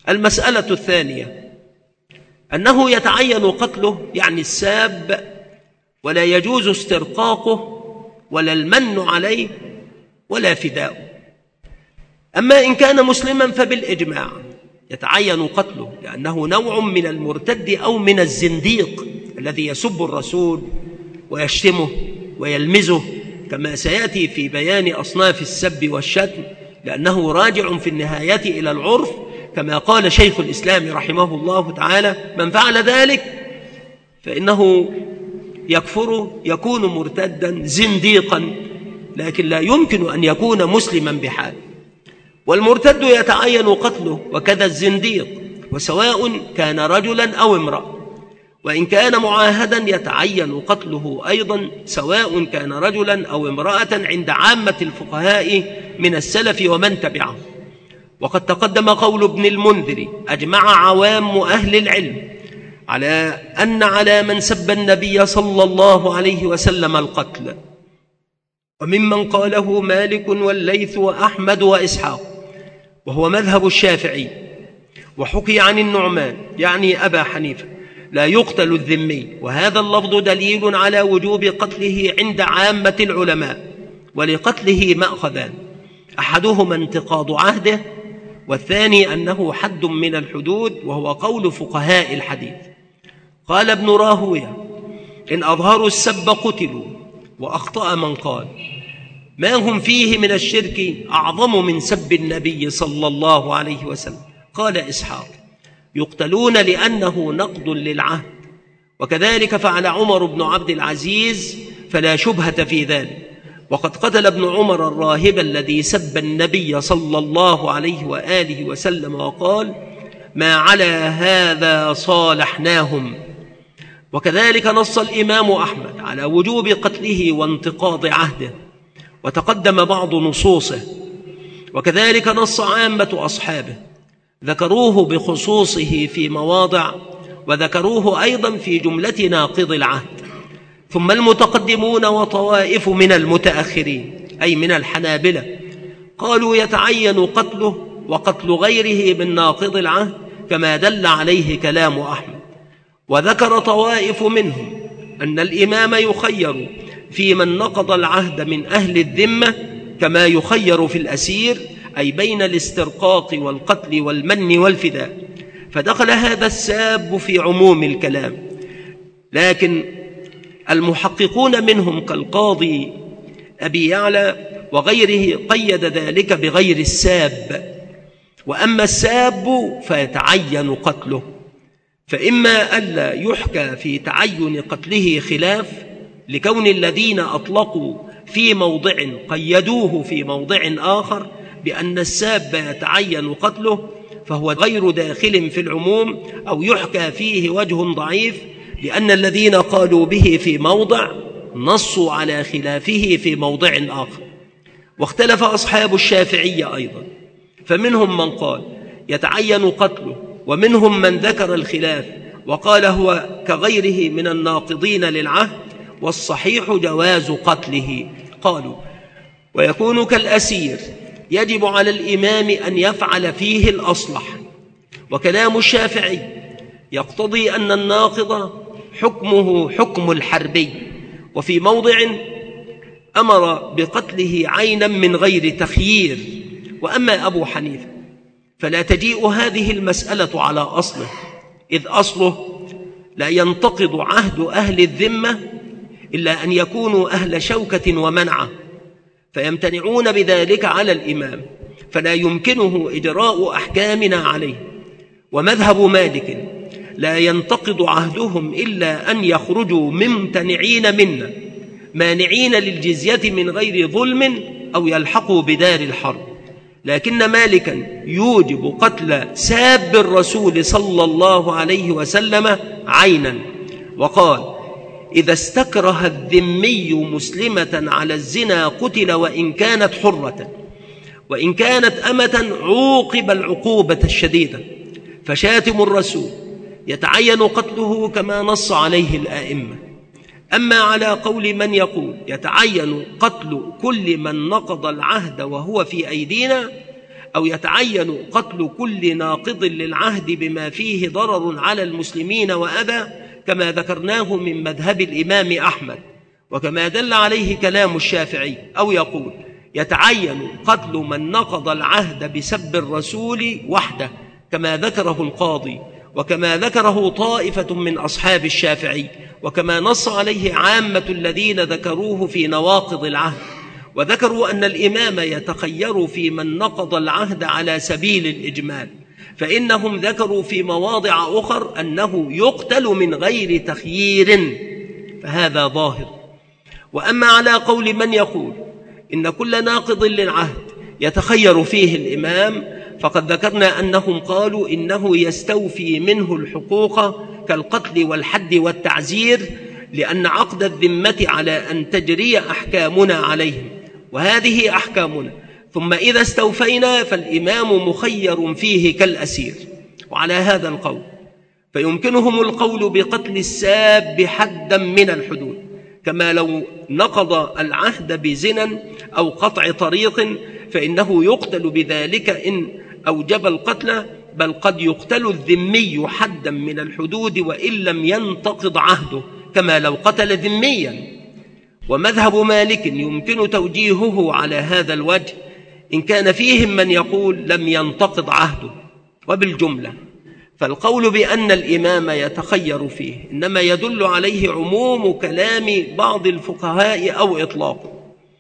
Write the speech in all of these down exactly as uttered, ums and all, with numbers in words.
المسألة الثانية أنه يتعين قتله، يعني الساب، ولا يجوز استرقاقه ولا المن عليه ولا فداؤه. أما إن كان مسلما فبالإجماع يتعين قتله، لأنه نوع من المرتد أو من الزنديق الذي يسب الرسول ويشتمه ويلمزه، كما سيأتي في بيان أصناف السب والشتم، لأنه راجع في النهاية إلى العرف، كما قال شيخ الإسلام رحمه الله تعالى: من فعل ذلك فإنه يكفر، يكون مرتدا زنديقا، لكن لا يمكن أن يكون مسلما بحال. والمرتد يتعين قتله وكذا الزنديق، وسواء كان رجلا أو امرأة، وإن كان معاهدا يتعين قتله أيضا سواء كان رجلا أو امرأة عند عامة الفقهاء من السلف ومن تبعه. وقد تقدم قول ابن المنذر: أجمع عوام أهل العلم على أن على من سب النبي صلى الله عليه وسلم القتل، وممن قاله مالك والليث وأحمد وإسحاق، وهو مذهب الشافعي. وحكي عن النعمان يعني أبا حنيفة: لا يقتل الذمي، وهذا اللفظ دليل على وجوب قتله عند عامة العلماء. ولقتله مأخذان: أحدهما انتقاض عهده، والثاني أنه حد من الحدود، وهو قول فقهاء الحديث. قال ابن راهويه: إن أظهروا السب قتلوا. وأخطأ من قال: ما هم فيه من الشرك أعظم من سب النبي صلى الله عليه وسلم. قال إسحاق: يقتلون لأنه نقض للعهد، وكذلك فعل عمر بن عبد العزيز، فلا شبهة في ذلك. وقد قتل ابن عمر الراهب الذي سب النبي صلى الله عليه وآله وسلم، وقال: ما على هذا صالحناهم. وكذلك نص الإمام أحمد على وجوب قتله وانتقاض عهده، وتقدم بعض نصوصه. وكذلك نص عامة أصحابه، ذكروه بخصوصه في مواضع، وذكروه أيضا في جملة ناقض العهد. ثم المتقدمون وطوائف من المتأخرين أي من الحنابلة قالوا يتعين قتله وقتل غيره من ناقض العهد، كما دل عليه كلام أحمد. وذكر طوائف منهم أن الإمام يخير في من نقض العهد من أهل الذمة كما يخير في الأسير، أي بين الاسترقاق والقتل والمن والفداء، فدخل هذا الساب في عموم الكلام. لكن المحققون منهم كالقاضي أبي يعلى وغيره قيد ذلك بغير الساب. وأما الساب فيتعين قتله، فإما ألا يحكى في تعين قتله خلاف، لكون الذين أطلقوا في موضع قيدوه في موضع آخر بأن الساب يتعين قتله، فهو غير داخل في العموم، أو يحكى فيه وجه ضعيف، لأن الذين قالوا به في موضع نصوا على خلافه في موضع آخر. واختلف أصحاب الشافعي أيضا، فمنهم من قال يتعين قتله، ومنهم من ذكر الخلاف وقال هو كغيره من الناقضين للعهد، والصحيح جواز قتله. قالوا: ويكون كالأسير، يجب على الإمام أن يفعل فيه الأصلح. وكلام الشافعي يقتضي أن الناقض حكمه حكم الحربي، وفي موضع أمر بقتله عينا من غير تخيير. وأما أبو حنيفة فلا تجيء هذه المسألة على أصله، إذ أصله لا ينتقض عهد أهل الذمة إلا أن يكونوا أهل شوكة ومنعة، فيمتنعون بذلك على الإمام، فلا يمكنه إجراء أحكامنا عليه. ومذهب مالك لا ينتقض عهدهم إلا أن يخرجوا ممتنعين منا، مانعين للجزية من غير ظلم، أو يلحقوا بدار الحرب. لكن مالكا يوجب قتل ساب الرسول صلى الله عليه وسلم عينا، وقال: إذا استكره الذمي مسلمة على الزنا قتل وإن كانت حرة، وإن كانت أمة عوقب العقوبة الشديدة. فشاتم الرسول يتعين قتله كما نص عليه الآئمة. أما على قول من يقول يتعين قتل كل من نقض العهد وهو في أيدينا، أو يتعين قتل كل ناقض للعهد بما فيه ضرر على المسلمين وأذى، كما ذكرناه من مذهب الإمام أحمد وكما دل عليه كلام الشافعي، أو يقول يتعين قتل من نقض العهد بسب الرسول وحده، كما ذكره القاضي وكما ذكره طائفة من أصحاب الشافعي، وكما نص عليه عامة الذين ذكروه في نواقض العهد، وذكروا أن الإمام يتخير في من نقض العهد على سبيل الإجمال، فإنهم ذكروا في مواضع أخر أنه يقتل من غير تخيير، فهذا ظاهر. وأما على قول من يقول إن كل ناقض للعهد يتخير فيه الإمام، فقد ذكرنا أنهم قالوا إنه يستوفي منه الحقوق كالقتل والحد والتعزير، لأن عقد الذمة على أن تجري أحكامنا عليهم، وهذه أحكامنا، ثم إذا استوفينا فالإمام مخير فيه كالأسير. وعلى هذا القول فيمكنهم القول بقتل الساب حدا من الحدود، كما لو نقض العهد بزنا أو قطع طريق فإنه يقتل بذلك إن أوجب القتل، بل قد يقتل الذمي حدا من الحدود وإن لم ينتقض عهده، كما لو قتل ذميا. ومذهب مالك يمكن توجيهه على هذا الوجه إن كان فيهم من يقول لم ينتقض عهده. وبالجملة فالقول بأن الإمام يتخير فيه إنما يدل عليه عموم كلام بعض الفقهاء أو إطلاقه،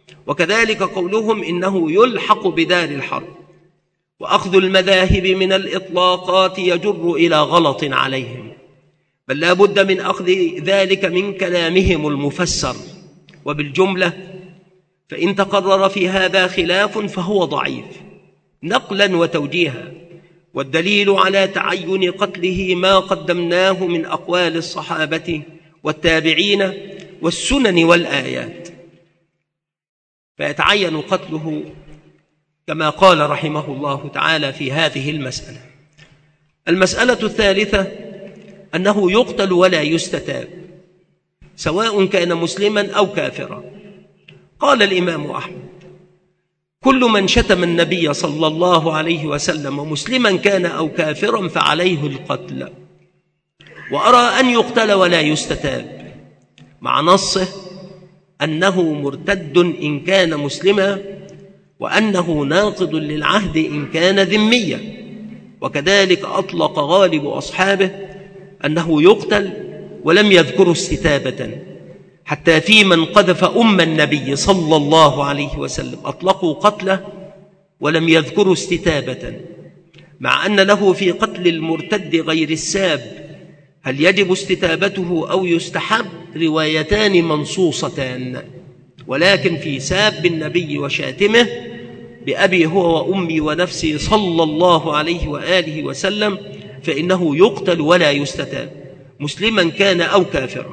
وكذلك قولهم إنه يلحق بدار الحرب. وأخذ المذاهب من الإطلاقات يجر إلى غلط عليهم، بل لا بد من أخذ ذلك من كلامهم المفسر. وبالجملة فإن تقرر في هذا خلاف فهو ضعيف نقلا وتوجيها، والدليل على تعين قتله ما قدمناه من أقوال الصحابة والتابعين والسنن والآيات، فيتعين قتله كما قال رحمه الله تعالى في هذه المسألة. المسألة الثالثة أنه يقتل ولا يستتاب، سواء كان مسلما أو كافرا. قال الإمام أحمد: كل من شتم النبي صلى الله عليه وسلم مسلما كان أو كافرا فعليه القتل، وأرى أن يقتل ولا يستتاب، مع نصه أنه مرتد إن كان مسلما، وأنه ناقض للعهد إن كان ذميا. وكذلك أطلق غالب أصحابه أنه يقتل ولم يذكروا استتابة، حتى في من قذف أم النبي صلى الله عليه وسلم أطلقوا قتله ولم يذكروا استتابة، مع أن له في قتل المرتد غير الساب هل يجب استتابته أو يستحب روايتان منصوصتان، ولكن في ساب النبي وشاتمه بأبي هو وأمي ونفسي صلى الله عليه وآله وسلم فإنه يقتل ولا يستتاب، مسلما كان أو كافرا،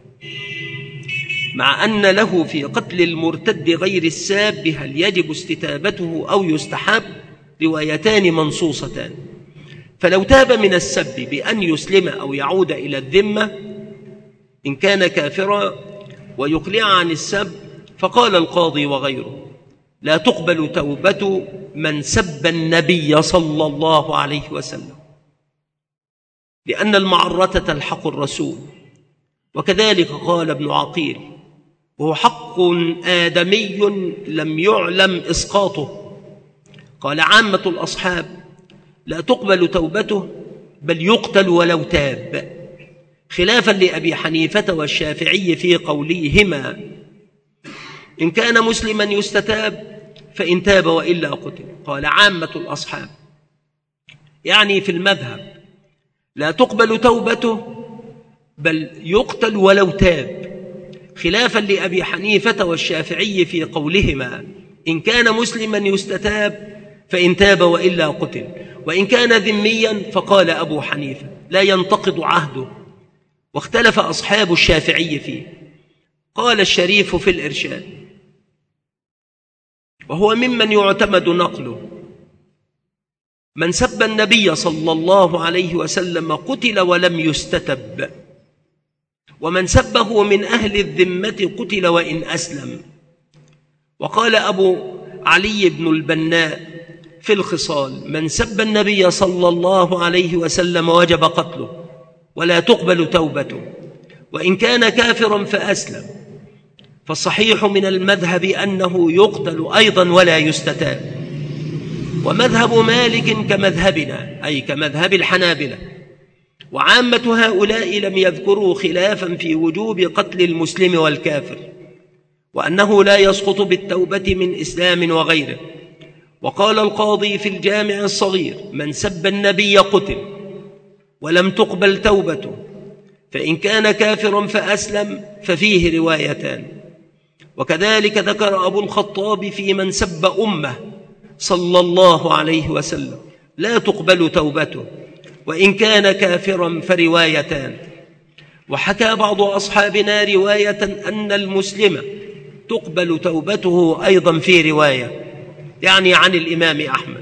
مع أن له في قتل المرتد غير الساب هل يجب استتابته أو يستحب روايتان منصوصتان. فلو تاب من السب بأن يسلم أو يعود إلى الذمة إن كان كافرا ويقلع عن السب، فقال القاضي وغيره: لا تقبل توبة من سب النبي صلى الله عليه وسلم، لأن المعرة تلحق الرسول. وكذلك قال ابن عقيل: وهو حق آدمي لم يعلم إسقاطه. قال عامة الأصحاب: لا تقبل توبته بل يقتل ولو تاب، خلافا لأبي حنيفة والشافعي في قوليهما: إن كان مسلما يستتاب فإن تاب وإلا قتل. قال عامة الأصحاب، يعني في المذهب، لا تقبل توبته بل يقتل ولو تاب، خلافا لأبي حنيفة والشافعي في قولهما: إن كان مسلما يستتاب فإن تاب وإلا قتل. وإن كان ذميا فقال أبو حنيفة: لا ينتقض عهده. واختلف أصحاب الشافعي فيه. قال الشريف في الإرشاد، وهو ممن يعتمد نقله: من سب النبي صلى الله عليه وسلم قتل ولم يستتب، ومن سبه من أهل الذمة قتل وإن أسلم. وقال أبو علي بن البناء في الخصال: من سب النبي صلى الله عليه وسلم وجب قتله ولا تقبل توبته، وإن كان كافرا فأسلم. فالصحيح من المذهب أنه يقتل أيضا ولا يستتاب. ومذهب مالك كمذهبنا، أي كمذهب الحنابلة، وعامة هؤلاء لم يذكروا خلافا في وجوب قتل المسلم والكافر، وأنه لا يسقط بالتوبة من إسلام وغيره. وقال القاضي في الجامع الصغير: من سب النبي قتل ولم تقبل توبته، فإن كان كافرا فأسلم ففيه روايتان. وكذلك ذكر أبو الخطاب في من سب أمه صلى الله عليه وسلم: لا تقبل توبته، وإن كان كافرا فروايتان. وحكى بعض أصحابنا رواية أن المسلم تقبل توبته أيضا في رواية، يعني عن الإمام أحمد،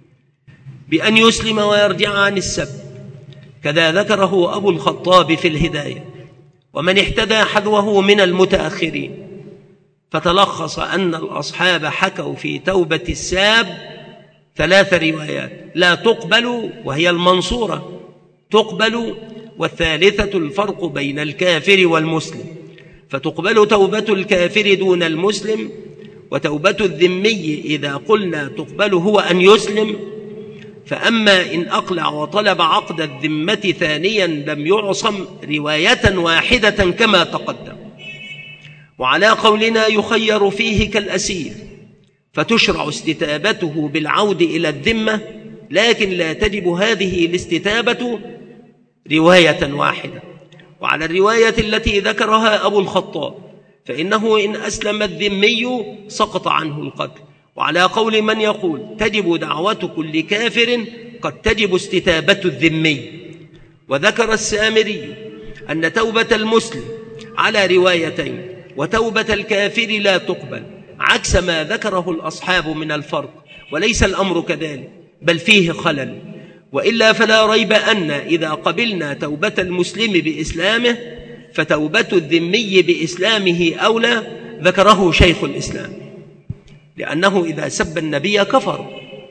بأن يسلم ويرجع عن السب. كذا ذكره أبو الخطاب في الهداية. ومن احتدى حذوه من المتأخرين. فتلخص أن الأصحاب حكوا في توبة الساب ثلاث روايات: لا تقبل وهي المنصورة، تقبل، والثالثة الفرق بين الكافر والمسلم. فتقبل توبة الكافر دون المسلم، وتوبة الذمي إذا قلنا تقبل هو أن يسلم. فأما إن أقلع وطلب عقد الذمة ثانيا لم يعصم رواية واحدة كما تقدم. وعلى قولنا يخير فيه كالأسير، فتشرع استتابته بالعود إلى الذمة، لكن لا تجب هذه الاستتابة رواية واحدة. وعلى الرواية التي ذكرها أبو الخطاب فإنه إن أسلم الذمي سقط عنه القتل. وعلى قول من يقول تجب دعوة كل كافر قد تجب استتابة الذمي. وذكر السامري أن توبة المسلم على روايتين، وتوبة الكافر لا تقبل، عكس ما ذكره الأصحاب من الفرق. وليس الأمر كذلك، بل فيه خلل. وإلا فلا ريب أن إذا قبلنا توبة المسلم بإسلامه فتوبة الذمي بإسلامه أولى، ذكره شيخ الإسلام، لأنه إذا سب النبي كفر،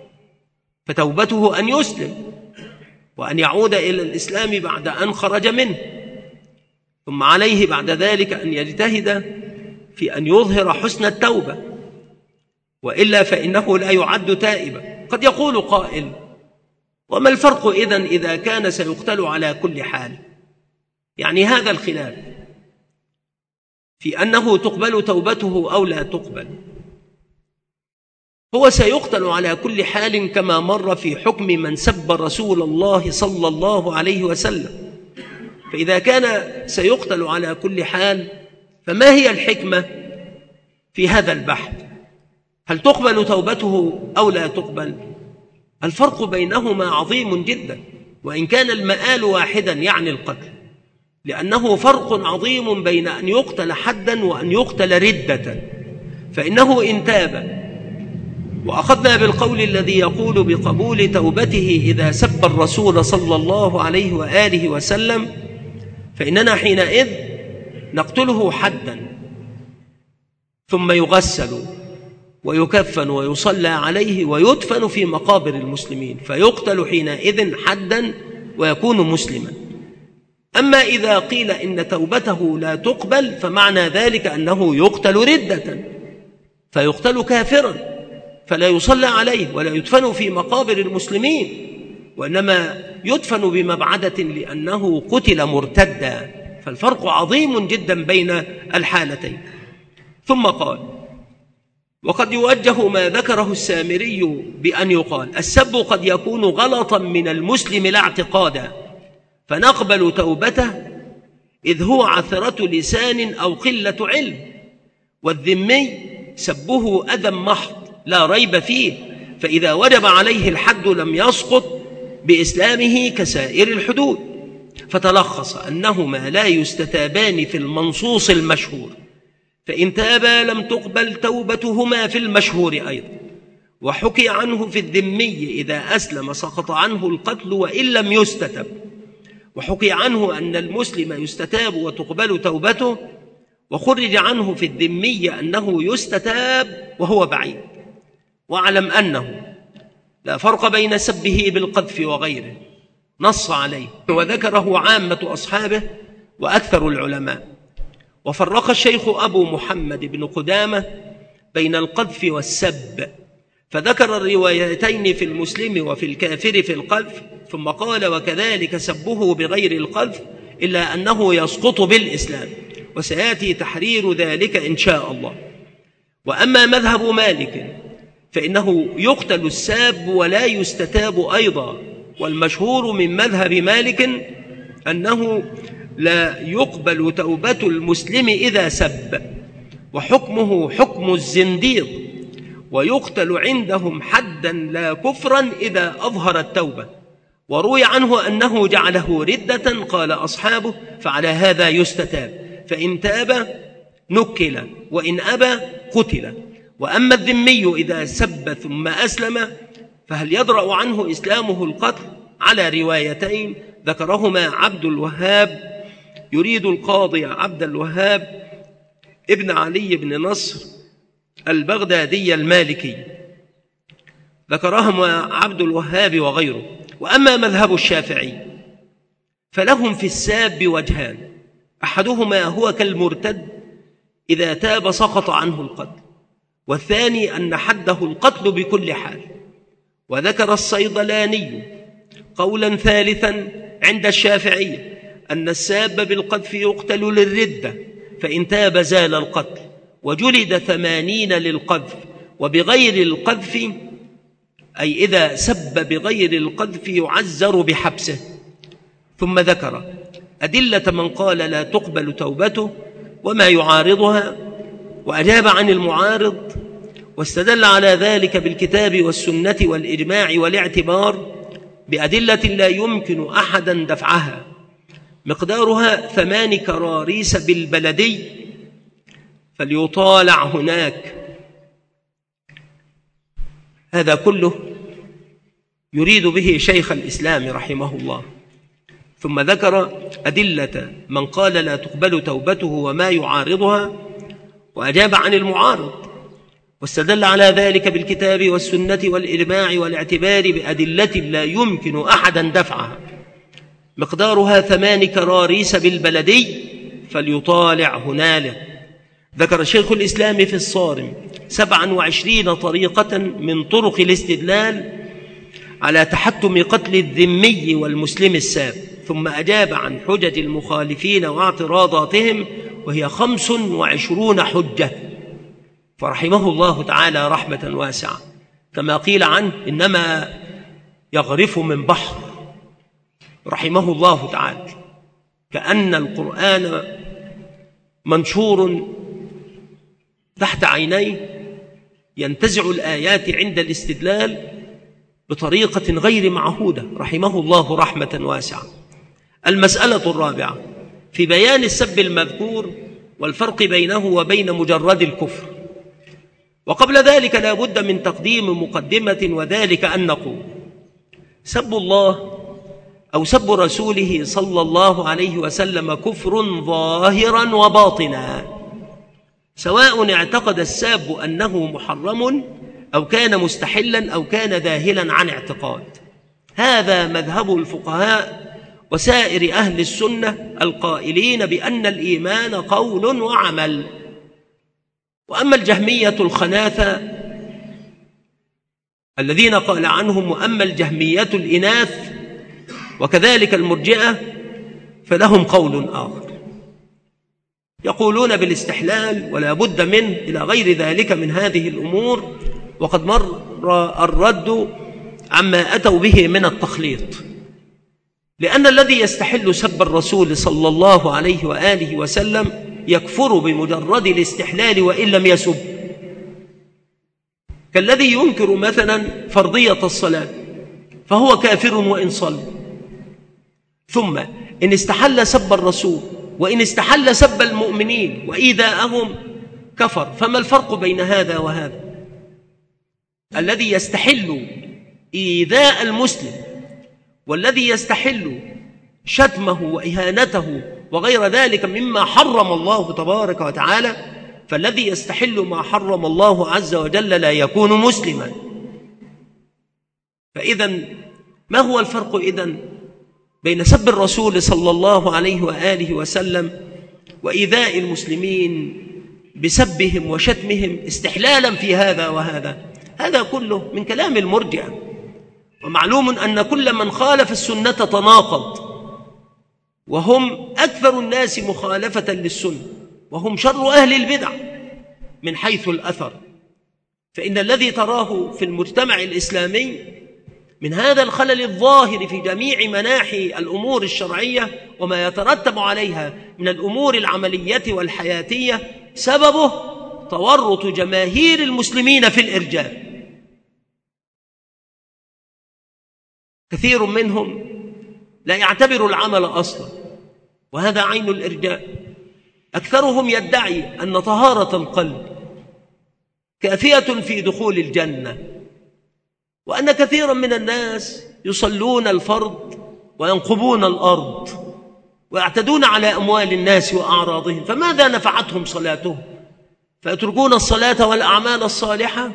فتوبته أن يسلم وأن يعود إلى الإسلام بعد أن خرج منه، ثم عليه بعد ذلك أن يجتهد في أن يظهر حسن التوبة، وإلا فإنه لا يعد تائبا. قد يقول قائل: وما الفرق إذن إذا كان سيقتل على كل حال؟ يعني هذا الخلاف في أنه تقبل توبته أو لا تقبل. هو سيقتل على كل حال كما مر في حكم من سب رسول الله صلى الله عليه وسلم. فإذا كان سيقتل على كل حال فما هي الحكمة في هذا البحث؟ هل تقبل توبته أو لا تقبل؟ الفرق بينهما عظيم جدا، وإن كان المآل واحدا يعني القتل، لأنه فرق عظيم بين أن يقتل حدا وأن يقتل ردة. فإنه إن تاب، وأخذنا بالقول الذي يقول بقبول توبته إذا سب الرسول صلى الله عليه وآله وسلم، فإننا حينئذ نقتله حدا، ثم يغسل ويكفن ويصلى عليه ويدفن في مقابر المسلمين، فيقتل حينئذ حدا ويكون مسلما. أما إذا قيل إن توبته لا تقبل فمعنى ذلك أنه يقتل ردة، فيقتل كافرا، فلا يصلى عليه ولا يدفن في مقابر المسلمين، وإنما يدفن بمبعدة لأنه قتل مرتدا. فالفرق عظيم جدا بين الحالتين. ثم قال: وقد يوجه ما ذكره السامري بأن يقال السب قد يكون غلطا من المسلم لا اعتقادا، فنقبل توبته إذ هو عثرة لسان أو قلة علم، والذمي سبه أذى محض لا ريب فيه، فإذا وجب عليه الحد لم يسقط بإسلامه كسائر الحدود. فتلخص أنهما لا يستتابان في المنصوص المشهور، فإن تابا لم تقبل توبتهما في المشهور أيضا. وحكي عنه في الذمي إذا أسلم سقط عنه القتل وإن لم يستتب، وحكي عنه أن المسلم يستتاب وتقبل توبته، وخرج عنه في الذمي أنه يستتاب وهو بعيد. واعلم أنه لا فرق بين سبه بالقذف وغيره، نص عليه وذكره عامة أصحابه وأكثر العلماء. وفرق الشيخ أبو محمد بن قدامة بين القذف والسب، فذكر الروايتين في المسلم وفي الكافر في القذف، ثم قال وكذلك سبه بغير القذف إلا أنه يسقط بالإسلام، وسيأتي تحرير ذلك إن شاء الله. وأما مذهب مالك فإنه يقتل الساب ولا يستتاب أيضا، والمشهور من مذهب مالك أنه لا يقبل توبة المسلم إذا سب، وحكمه حكم الزنديق، ويقتل عندهم حدا لا كفرا إذا أظهر التوبة. وروي عنه أنه جعله ردة، قال أصحابه فعلى هذا يستتاب، فإن تاب نكل وإن أبى قتل. وأما الذمي إذا سب ثم أسلم فهل يدرأ عنه إسلامه القتل؟ على روايتين ذكرهما عبد الوهاب، يريد القاضي عبد الوهاب ابن علي بن نصر البغدادي المالكي، ذكرهما عبد الوهاب وغيره. وأما مذهب الشافعي فلهم في الساب وجهان، أحدهما هو كالمرتد إذا تاب سقط عنه القتل، والثاني أن حده القتل بكل حال. وذكر الصيدلاني قولا ثالثا عند الشافعي أن الساب بالقذف يقتل للردة، فإن تاب زال القتل، وجلد ثمانين للقذف. وبغير القذف أي إذا سب بغير القذف يعزر بحبسه. ثم ذكر أدلة من قال لا تقبل توبته وما يعارضها، وأجاب عن المعارض، واستدل على ذلك بالكتاب والسنة والإجماع والاعتبار بأدلة لا يمكن أحدا دفعها، مقدارها ثمان كراريس بالبلدي فليطالع هناك. هذا كله يريد به شيخ الإسلام رحمه الله. ثم ذكر أدلة من قال لا تقبل توبته وما يعارضها، وأجاب عن المعارض، واستدل على ذلك بالكتاب والسنة والإجماع والاعتبار بأدلة لا يمكن أحدا دفعها، مقدارها ثمان كراريس بالبلدي فليطالع هنالك. ذكر شيخ الإسلام في الصارم سبعا وعشرين طريقة من طرق الاستدلال على تحتم قتل الذمي والمسلم الساب، ثم أجاب عن حجج المخالفين واعتراضاتهم، وهي خمس وعشرون حجة. فرحمه الله تعالى رحمة واسعة، كما قيل عنه إنما يغرف من بحر، رحمه الله تعالى، كأن القرآن منشور تحت عينيه، ينتزع الآيات عند الاستدلال بطريقة غير معهودة، رحمه الله رحمة واسعة. المسألة الرابعة في بيان السب المذكور والفرق بينه وبين مجرد الكفر. وقبل ذلك لا بد من تقديم مقدمة، وذلك أن نقول سب الله أو سب رسوله صلى الله عليه وسلم كفر ظاهرا وباطنا، سواء اعتقد الساب أنه محرم أو كان مستحلا أو كان ذاهلا عن اعتقاد. هذا مذهب الفقهاء وسائر أهل السنة القائلين بأن الإيمان قول وعمل. وأما الجهمية الخناثة الذين قال عنهم وأما الجهمية الإناث وكذلك المرجئة فلهم قول آخر، يقولون بالاستحلال ولا بد منه إلى غير ذلك من هذه الأمور، وقد مر الرد عما أتوا به من التخليط. لأن الذي يستحل سب الرسول صلى الله عليه وآله وسلم يكفر بمجرد الاستحلال وإن لم يسب، كالذي ينكر مثلا فرضية الصلاة فهو كافر وإن صلى. ثم إن استحل سب الرسول وإن استحل سب المؤمنين وإيذاءهم كفر. فما الفرق بين هذا وهذا؟ الذي يستحل إيذاء المسلم والذي يستحل شتمه وإهانته وغير ذلك مما حرم الله تبارك وتعالى، فالذي يستحل ما حرم الله عز وجل لا يكون مسلما. فإذا ما هو الفرق إذن بين سب الرسول صلى الله عليه وآله وسلم وإيذاء المسلمين بسبهم وشتمهم استحلالا في هذا وهذا؟ هذا كله من كلام المرجئة، ومعلوم أن كل من خالف السنة تناقض، وهم أكثر الناس مخالفة للسنة، وهم شر أهل البدع من حيث الأثر. فإن الذي تراه في المجتمع الإسلامي من هذا الخلل الظاهر في جميع مناحي الأمور الشرعية وما يترتب عليها من الأمور العملية والحياتية سببه تورط جماهير المسلمين في الإرجاء. كثير منهم لا يعتبر العمل أصلا، وهذا عين الإرجاء. أكثرهم يدعي أن طهارة القلب كافية في دخول الجنة، وأن كثيرا من الناس يصلون الفرض وينقبون الأرض ويعتدون على أموال الناس وأعراضهم، فماذا نفعتهم صلاتهم؟ فيتركون الصلاة والأعمال الصالحة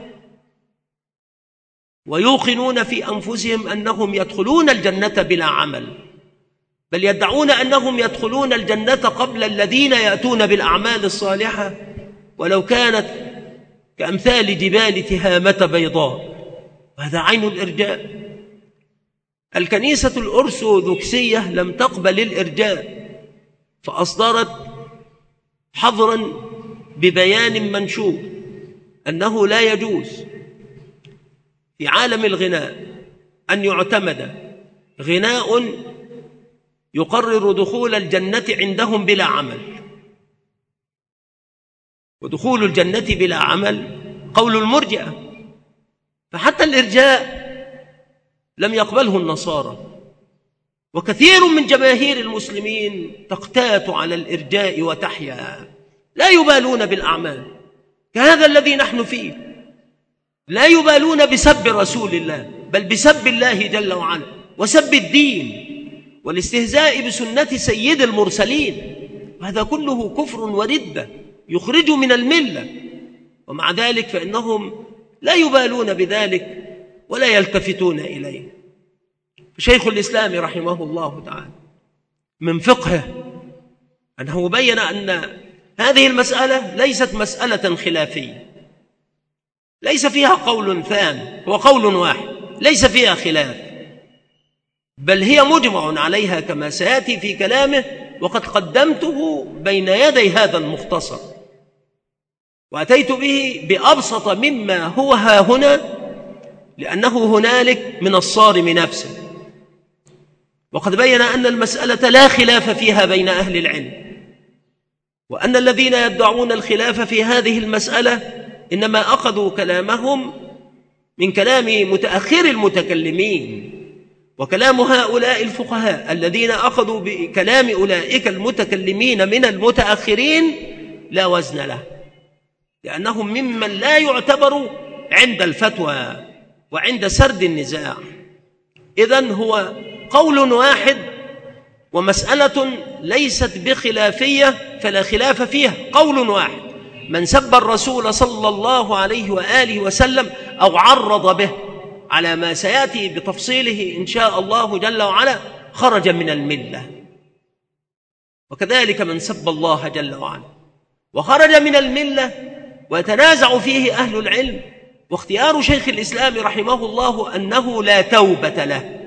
ويوقنون في أنفسهم أنهم يدخلون الجنة بلا عمل، بل يدعون أنهم يدخلون الجنة قبل الذين يأتون بالأعمال الصالحة ولو كانت كأمثال جبال تهامة بيضاء. وهذا عين الإرجاء. الكنيسة الأرثوذكسية لم تقبل الإرجاء، فأصدرت حظرا ببيان منشور أنه لا يجوز في عالم الغناء أن يعتمد غناء يقرر دخول الجنة عندهم بلا عمل. ودخول الجنة بلا عمل قول المرجئة، فحتى الإرجاء لم يقبله النصارى، وكثير من جماهير المسلمين تقتات على الإرجاء وتحيا، لا يبالون بالأعمال كهذا الذي نحن فيه، لا يبالون بسب رسول الله بل بسب الله جل وعلا وسب الدين والاستهزاء بسنة سيد المرسلين، وهذا كله كفر وردة يخرج من الملة. ومع ذلك فإنهم لا يبالون بذلك ولا يلتفتون إليه. شيخ الإسلام رحمه الله تعالى من فقهه أنه بين أن هذه المسألة ليست مسألة خلافية، ليس فيها قول ثاني، هو قول واحد ليس فيها خلاف، بل هي مجمع عليها كما سيأتي في كلامه، وقد قدمته بين يدي هذا المختصر وأتيت به بأبسط مما هو ها هنا، لأنه هنالك من الصارم نفسه. وقد بين أن المسألة لا خلاف فيها بين أهل العلم، وأن الذين يدعون الخلاف في هذه المسألة إنما أخذوا كلامهم من كلام متأخر المتكلمين، وكلام هؤلاء الفقهاء الذين أخذوا بكلام أولئك المتكلمين من المتأخرين لا وزن له، لأنهم ممن لا يعتبر عند الفتوى وعند سرد النزاع. إذن هو قول واحد ومسألة ليست بخلافية فلا خلاف فيها، قول واحد: من سب الرسول صلى الله عليه وآله وسلم أو عرض به على ما سيأتي بتفصيله إن شاء الله جل وعلا خرج من الملة. وكذلك من سب الله جل وعلا وخرج من الملة ويتنازع فيه أهل العلم، واختيار شيخ الإسلام رحمه الله أنه لا توبة له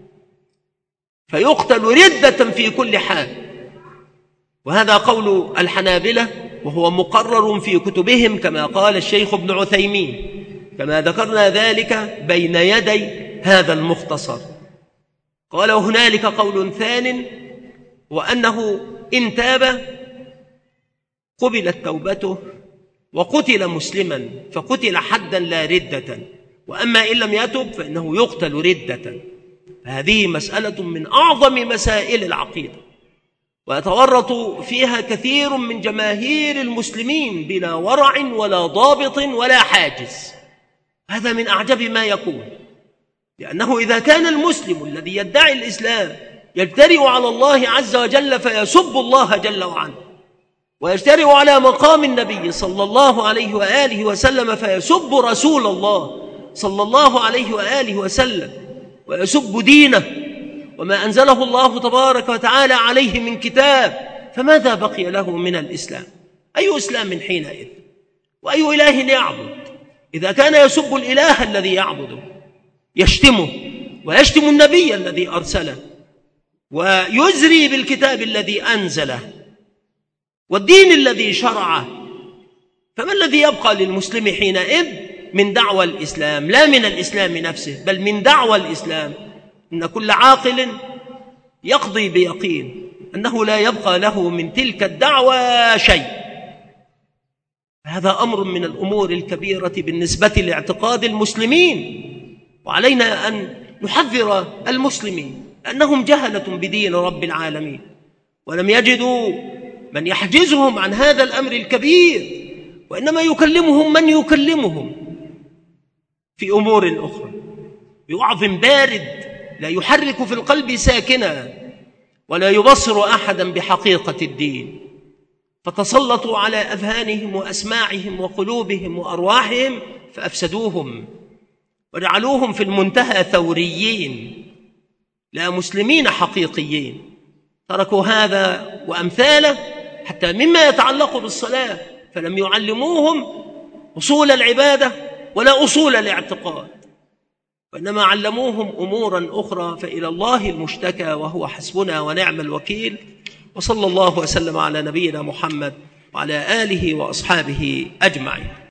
فيقتل ردة في كل حال. وهذا قول الحنابلة، وهو مقرر في كتبهم كما قال الشيخ ابن عثيمين، كما ذكرنا ذلك بين يدي هذا المختصر. قال: وهنالك قول ثان، وأنه إن تاب قبلت توبته وقتل مسلما فقتل حدا لا ردة، وأما إن لم يتب فإنه يقتل ردة. هذه مسألة من أعظم مسائل العقيدة، ويتورط فيها كثير من جماهير المسلمين بلا ورع ولا ضابط ولا حاجز. هذا من أعجب ما يكون، لأنه إذا كان المسلم الذي يدعي الإسلام يجترئ على الله عز وجل فيسب الله جل وعلا، ويجترئ على مقام النبي صلى الله عليه وآله وسلم فيسب رسول الله، صلى الله عليه وآله وسلم ويسب دينه وما أنزله الله تبارك وتعالى عليه من كتاب، فماذا بقي له من الإسلام؟ أي إسلام حينئذ؟ وأي إله يعبد إذا كان يسب الإله الذي يعبده، يشتمه ويشتم النبي الذي أرسله ويزري بالكتاب الذي أنزله والدين الذي شرعه؟ فما الذي يبقى للمسلم حينئذ من دعوى الإسلام؟ لا من الإسلام نفسه، بل من دعوى الإسلام. إن كل عاقل يقضي بيقين أنه لا يبقى له من تلك الدعوى شيء. هذا أمر من الأمور الكبيرة بالنسبة لاعتقاد المسلمين، وعلينا أن نحذر المسلمين أنهم جهلة بدين رب العالمين، ولم يجدوا من يحجزهم عن هذا الأمر الكبير، وإنما يكلمهم من يكلمهم في أمور أخرى بوعظ بارد لا يحرك في القلب ساكنا ولا يبصر أحدا بحقيقة الدين، فتسلطوا على أذهانهم وأسماعهم وقلوبهم وأرواحهم فأفسدوهم وجعلوهم في المنتهى ثوريين لا مسلمين حقيقيين. تركوا هذا وأمثاله حتى مما يتعلق بالصلاة، فلم يعلموهم أصول العبادة ولا أصول الاعتقاد، وإنما علموهم أمورا أخرى، فإلى الله المشتكى وهو حسبنا ونعم الوكيل. وصلى الله وسلم على نبينا محمد وعلى آله وأصحابه أجمعين.